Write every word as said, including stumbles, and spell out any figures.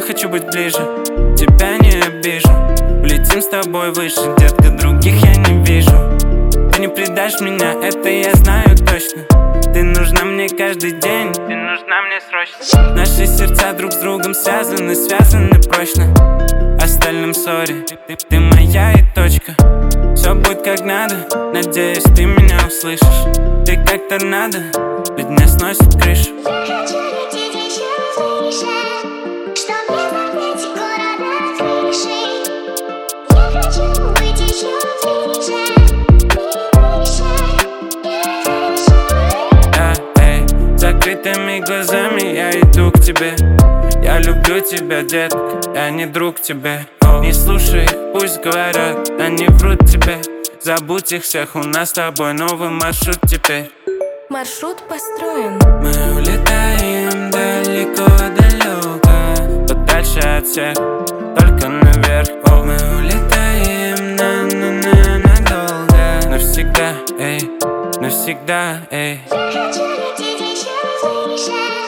хочу быть ближе, тебя не обижу. Улетим с тобой выше, детка, других я не вижу. Ты не предашь меня, это я знаю точно. Ты нужна мне каждый день, ты нужна мне срочно. Наши сердца друг с другом связаны, связаны прочно. Остальным сори, ты, ты моя и точка. Все будет как надо, надеюсь, ты меня услышишь. Ты как торнадо, ведь меня сносит крышу. Я хочу лететь еще выше, чтоб не заметить город над крышей. Я хочу быть еще ближе, Да, эй, закрытыми глазами я иду к тебе. Я люблю тебя, детка, я не друг тебе. Не слушай, пусть говорят, они врут тебе. Забудь их всех, у нас с тобой новый маршрут теперь. Маршрут построен. Мы улетаем далеко-далеко, подальше от всех, только наверх. О, мы улетаем на-на-на надолго, навсегда, эй, навсегда, эй. Я хочу лететь еще выше.